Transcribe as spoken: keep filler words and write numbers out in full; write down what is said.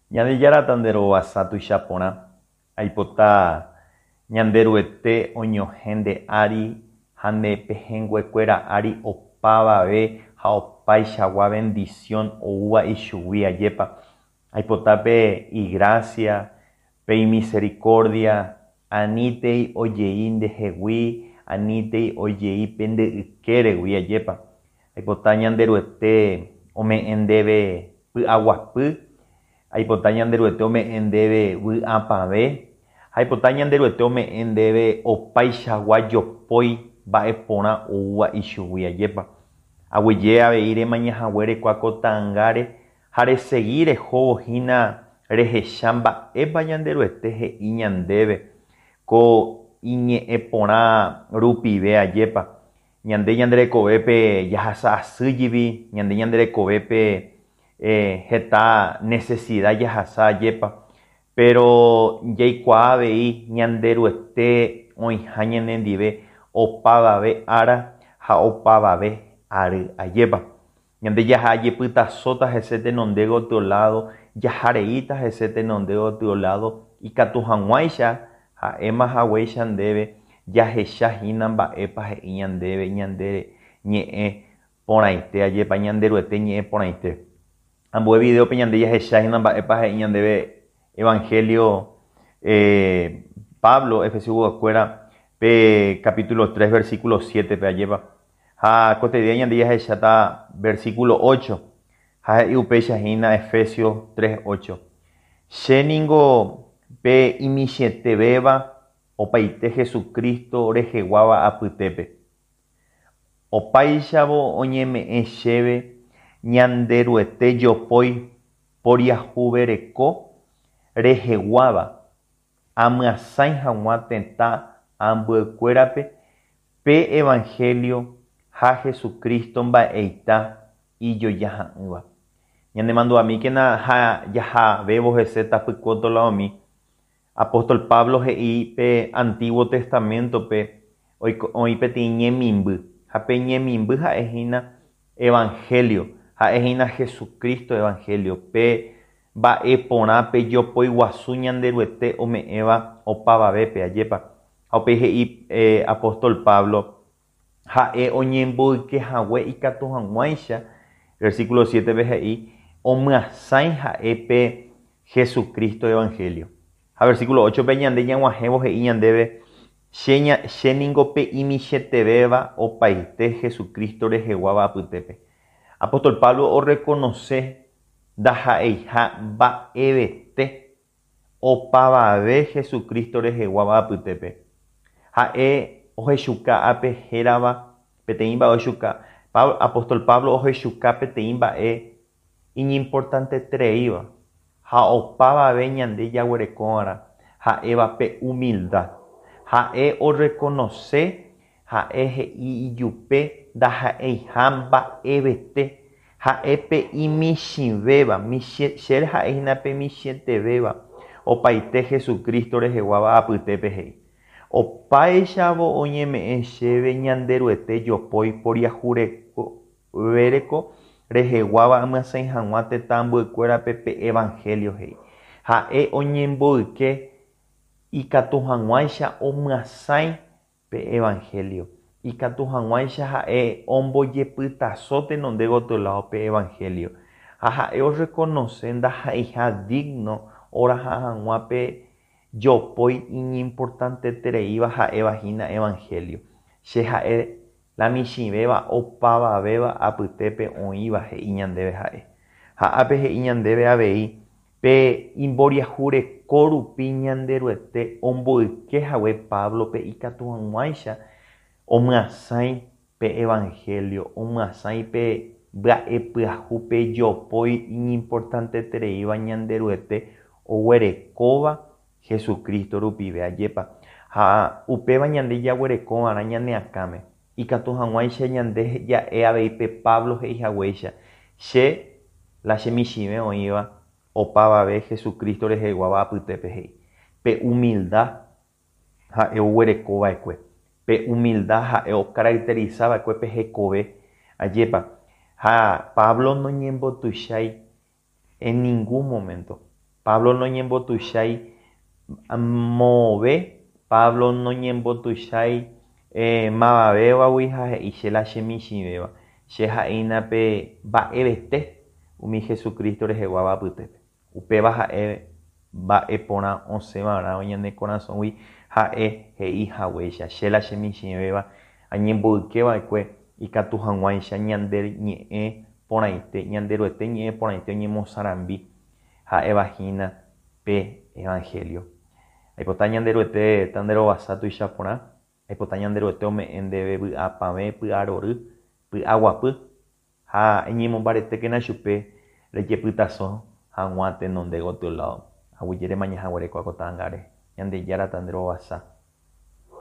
Ñandejara tandero asatu chapõra aipota ñanderuete oñohẽnde ári ha nde pehẽnguekuéra ári opavave ha opaichagua bendición oúva ichugui ajépa. Aipota pe igracia, pe imisericordia, anítei ojei ndehegui, anítei ojei pe nde'ykeregui ajépa. Aipota ñanderuete ome'ẽ ndéve py'aguapy, aipota ñanderuete ome'ẽ ndéve vy'apave, aipota ñanderuete ome'ẽ ndéve opaichagua jopói mba'e porã oúva ichugui ajépa. Aguyje avei remañahague rekuaku tãngáre ha resegui rehóvohína rehecha mba'épa ñanderuete he'i ñandéve ko iñe'ẽ porã rupive ajépa. Ñande ñanderekovépe jahasa asýjivi, ñande ñanderekovépe eh, heta necesidad jahasa ajépa. Pero jaikuaa avei ñanderuete oĩha ñanendive opavave ára ha opavave ary ajépa. Ñande jaha jepytasóta hese tenonde gotyo lado, jahareíta hese tenonde gotyo lado, ikatu hag̃uáicha ha'émahaguéicha ndéve jahechahína mba'épa he'i ñandéve ñande ñe'ẽ porãite ajépa, ñanderuete ñe'ẽ porãite. Ambue videope ñande jahechahína mba'épa he'i ñandéve Evangelio eh, Pablo, Efesios pe capítulo tres, versículo siete pe ajépa. Ha cotedia ñande jahecháta versículo ocho. Ha iupeichahína Efesios tres, ocho. Chéningo pe imichĩetevéva opaite Jesucristo reheguáva apytépe. Opaichavo oñeme'ẽ chéve ñanderuete jopói poriahuvereko reheguáva amyasãi hag̃ua tetã ambyekuérape pe Evangelio ha Jesucristo mba'eita ijojaha'ỹva. Ñanemanduvamíkena ha jahavévo hese tapyko laomi. Apóstol Pablo he'i pe Antiguo Testamento pe oĩ peteĩ ñemimby. Ha pe ñemimby ha'ehína Evangelio, ha'ehína Jesucristo Evangelio pe mba'e porã pe jopói guasu ñanderuete ome'ẽva opavavépe ajépa. Ha upe he'i eh, apóstol Pablo ha'e oñemboykehague ikatu hag̃uáicha, versículo siete pe he'i omyasãi ha'e pe Jesucristo Evangelio. Ha versículo ocho pe ñande ñag̃uahẽvo he'i ñandéve chéningo pe imichĩetevéva opaite Jesucristo reheguáva apytépe. Apóstol Pablo oreconoce ndaha'eiha mba'evete opavave Jesucristo reheguáva apytépe. Ha'e ohechuka ápe hérava peteĩ mba'e ohechuka. Apóstol Pablo ohechuka peteĩ mba'e iñimportantetereíva ha opavave ñande jaguerekóvara ha'éva pe humildad. Ha'e oreconoce, ha'e he'i ijupe ndaha'eiha mba'evete, ha'e pe imichĩvéva, chére ha'ehína pe michĩetevéva opaite Jesucristo reheguáva apytépe he'i. Opaichavo oñeme'ẽ chéve ñanderuete jopói poriahuvéreko reheguáva amyasãi hag̃ua tetã ambyekuérape pe Evangelio he'i. Ha'e oñemboyke ikatu hag̃uáicha omyasãi pe Evangelio. Ikatu hag̃uáicha ha'e ombojepytasó tenonde gotyo lado pe Evangelio. Ha ha'e oreconoce ndaha'eiha digno oraha hag̃ua pe jopói iñimportantetereíva ha'evahína Evangelio. Che ha'e la michĩvéva opavavéva apytépe oĩva he'i ñandéve ha'e. Ha ápe he'i ñandéve avei pe imboriahureko rupi ñanderuete omboykehague Pablo pe ikatu hag̃uáicha omyasãi pe Evangelio, omyasãi pe mba'epyahu pe jopói iñimportantetereíva ñanderuete oguerekóva Jesucristo rupive ajépa. Ha upéva ñande jaguerekóvara ñaneakãme. Ikatu hag̃uáicha ñande ja'e avei pe Pablo he'ihaguéicha. Che la chemichĩve oĩva opavave Jesucristo reheguáva apytépe he'i. Pe humildad ha'e oguerekova'ekue. Pe humildad ha'e ocaracterizava'ekue pe hekove ajépa. Ha Pablo noñembotuichái en ningún momento. Pablo noñembotuichái move, Pablo noñembotuichái eh, mavavévagui ha he'i che la chemichĩvéva che ha'éina pe mba'evete umi Jesucristo reheguáva apytépe. Upéva ha'e mba'e porã osẽva'erã ñane korasõgui ha'e he'ihaguéicha che la chemichĩvéva añemboykéva'ekue ikatu hag̃uáicha ñande ñe'ẽ porãite ñande roete ñe'ẽ porãite oñemosãrambi ha'evahína pe evangelio. Aipota ñande roete tanderovasa tuicha porã, aipota ñande roete ome'ẽ ndéve vy'a pave, py'a rory, py'a guapy ha eñemombaretékena chupe rejepytasõ hag̃ua tenonde gotyo lado aguyjéri mañahaguereko akotã ángare Ñandejára tanderovasa.